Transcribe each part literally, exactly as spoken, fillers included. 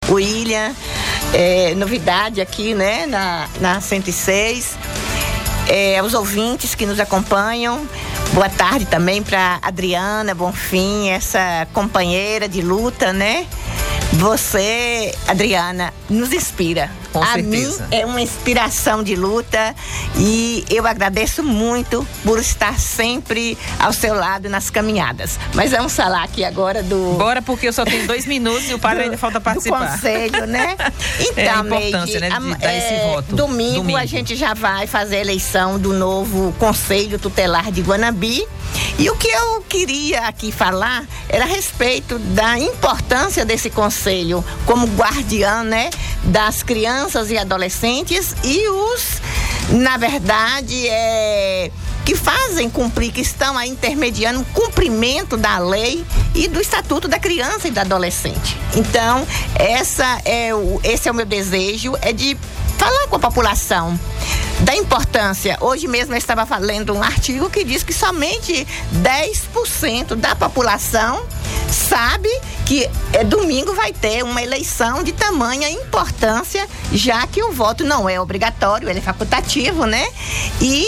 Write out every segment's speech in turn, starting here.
William, é, novidade aqui, né, na, na cento e seis. É, os ouvintes que nos acompanham, boa tarde também para Adriana Bonfim, essa companheira de luta, né? Você, Adriana, nos inspira. Com a certeza. mim é uma inspiração de luta e eu agradeço muito por estar sempre ao seu lado nas caminhadas. Mas vamos falar aqui agora do... Bora, porque eu só tenho dois minutos e o padre do, ainda falta participar. Do conselho, né? Então, é a importância, Neide, né, de dar esse é, voto. Domingo, domingo a gente já vai fazer a eleição do novo Conselho Tutelar de Guanabi. E o que eu queria aqui falar era a respeito da importância desse conselho como guardião, né, das crianças e adolescentes e os, na verdade, é, que fazem cumprir, que estão aí intermediando o cumprimento da lei e do Estatuto da Criança e do Adolescente. Então, essa é o, esse é o meu desejo, é de falar com a população da importância. Hoje mesmo eu estava lendo um artigo que diz que somente dez por cento da população sabe que é, domingo vai ter uma eleição de tamanha importância, já que o voto não é obrigatório, ele é facultativo, né? E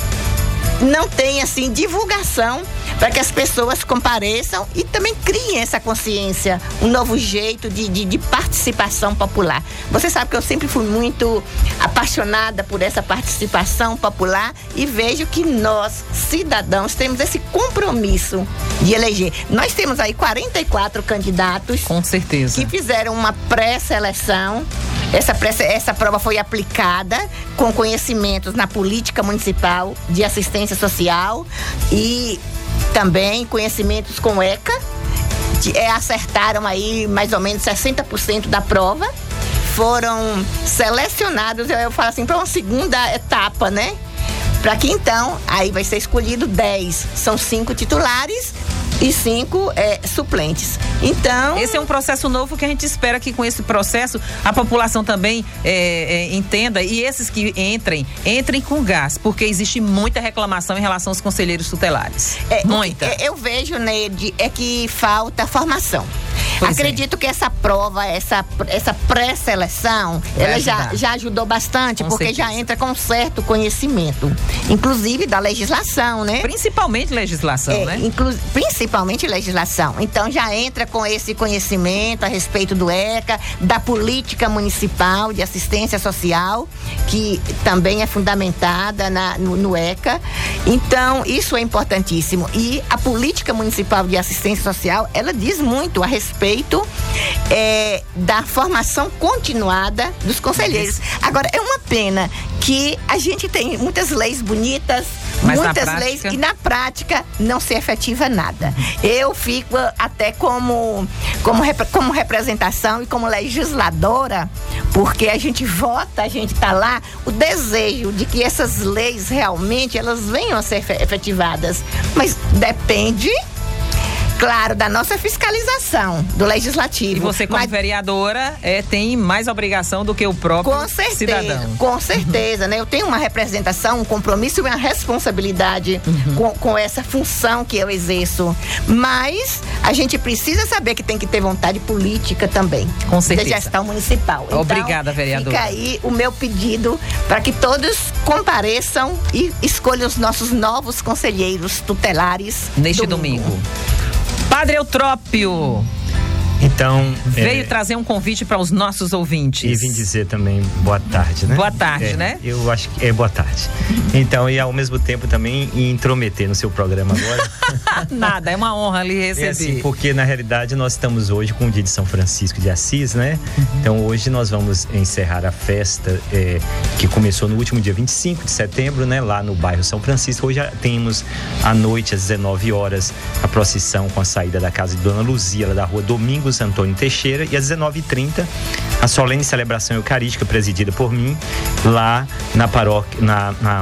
não tem, assim, divulgação para que as pessoas compareçam e também criem essa consciência, um novo jeito de, de, de participação popular. Você sabe que eu sempre fui muito apaixonada por essa participação popular e vejo que nós, cidadãos, temos esse compromisso de eleger. Nós temos aí quarenta e quatro candidatos. Com certeza. Que fizeram uma pré-seleção. Essa, pré, essa prova foi aplicada com conhecimentos na política municipal de assistência social e também conhecimentos com ECA. De, é, acertaram aí mais ou menos sessenta por cento da prova. Foram selecionados, eu, eu falo assim, para uma segunda etapa, né? Para que então, aí vai ser escolhido dez. São cinco titulares e cinco é, suplentes. Então... Esse é um processo novo que a gente espera que com esse processo a população também é, é, entenda, e esses que entrem, entrem com gás, porque existe muita reclamação em relação aos conselheiros tutelares. É, muita. É, eu vejo, Neide, é que falta formação. Pois Acredito é. que essa prova, essa, essa pré-seleção, ela já, já ajudou bastante, com porque certeza. já entra com certo conhecimento, inclusive da legislação, né? Principalmente legislação, é, né? Inclu- principalmente legislação. Então já entra com esse conhecimento a respeito do ECA, da política municipal de assistência social, que também é fundamentada na, no, no ECA. Então, isso é importantíssimo. E a política municipal de assistência social, ela diz muito a respeito é, da formação continuada dos conselheiros. Agora, é uma pena que a gente tem muitas leis bonitas, mas muitas na leis prática... e na prática não se efetiva nada. Eu fico até como, como, como representação e como legisladora, porque a gente vota, a gente está lá, o desejo de que essas leis realmente elas venham a ser efetivadas, mas depende, claro, da nossa fiscalização do legislativo. E você, como mas, vereadora, é, tem mais obrigação do que o próprio com certeza, cidadão. Com certeza, uhum. né? Eu tenho uma representação, um compromisso e uma responsabilidade uhum. com, com essa função que eu exerço. Mas a gente precisa saber que tem que ter vontade política também. Com certeza. Da gestão municipal. Obrigada, então, vereadora. Fica aí o meu pedido para que todos compareçam e escolham os nossos novos conselheiros tutelares neste domingo. domingo. Padre Eutrópio. Então, veio é, trazer um convite para os nossos ouvintes. E vim dizer também boa tarde, né? Boa tarde, é, né? Eu acho que é boa tarde. Então, e ao mesmo tempo também intrometer no seu programa agora. Nada, é uma honra lhe receber. É assim, porque na realidade nós estamos hoje com o dia de São Francisco de Assis, né? Uhum. Então hoje nós vamos encerrar a festa é, que começou no último dia vinte e cinco de setembro, né? Lá no bairro São Francisco. Hoje já temos à noite, às dezenove horas, a procissão com a saída da casa de Dona Luzia, lá da rua Domingos Antônio Teixeira, e às dezenove e trinta a solene celebração eucarística presidida por mim lá na paróquia, na, na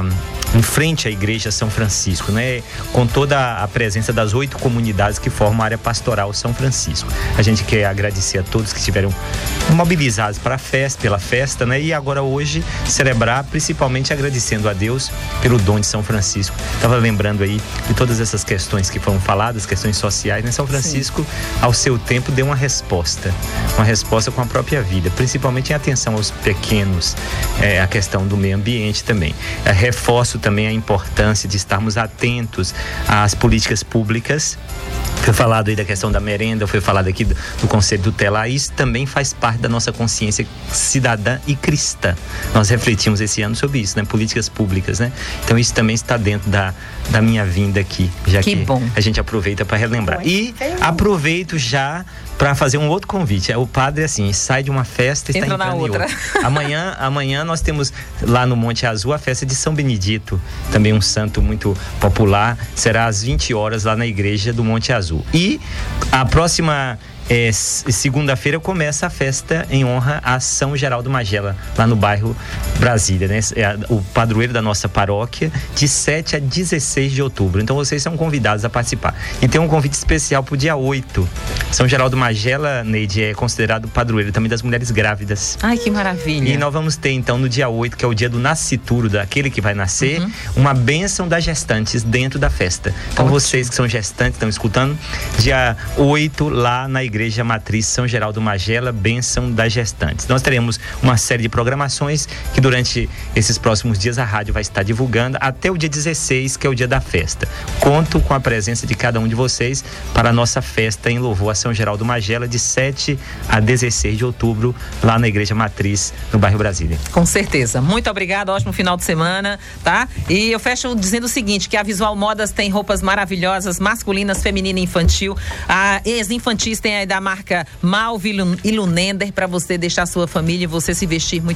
em frente à Igreja São Francisco, né? Com toda a presença das oito comunidades que formam a área pastoral São Francisco. A gente quer agradecer a todos que estiveram mobilizados para a festa, pela festa, né? E agora hoje celebrar, principalmente agradecendo a Deus pelo dom de São Francisco. Estava lembrando aí de todas essas questões que foram faladas, questões sociais, né? São Francisco, sim, ao seu tempo, deu uma resposta, uma resposta com a própria vida, principalmente em atenção aos pequenos, é, a questão do meio ambiente também. É, reforço também a importância de estarmos atentos às políticas públicas. Foi falado aí da questão da merenda, foi falado aqui do, do Conselho Tutelar. Isso também faz parte da nossa consciência cidadã e cristã. Nós refletimos esse ano sobre isso, né? Políticas públicas, né? Então isso também está dentro da, da minha vinda aqui, já que, que bom. A gente aproveita para relembrar. E aproveito já para fazer um outro convite. O padre, assim, sai de uma festa e está entrando em outra. Amanhã, amanhã nós temos lá no Monte Azul a festa de São Benedito, também um santo muito popular. Será às vinte horas lá na igreja do Monte Azul. E a próxima É, segunda-feira começa a festa em honra a São Geraldo Magela, lá no bairro Brasília, né? É o padroeiro da nossa paróquia, de sete a dezesseis de outubro. Então vocês são convidados a participar. E tem um convite especial para o dia oito. São Geraldo Magela, Neide, é considerado padroeiro também das mulheres grávidas. Ai, que maravilha. E nós vamos ter então no dia oito, que é o dia do nascituro, daquele que vai nascer, uhum, uma bênção das gestantes dentro da festa. Então ótimo. Vocês que são gestantes, estão escutando, dia oito lá na igreja Igreja Matriz São Geraldo Magela, bênção das gestantes. Nós teremos uma série de programações que durante esses próximos dias a rádio vai estar divulgando até o dia dezesseis, que é o dia da festa. Conto com a presença de cada um de vocês para a nossa festa em louvor a São Geraldo Magela, de sete a dezesseis de outubro, lá na Igreja Matriz, no bairro Brasília. Com certeza. Muito obrigada, ótimo final de semana, tá? E eu fecho dizendo o seguinte, que a Visual Modas tem roupas maravilhosas, masculinas, feminina e infantil. A ex-infantis tem a da marca Malve e Lunender, para você deixar sua família e você se vestir muito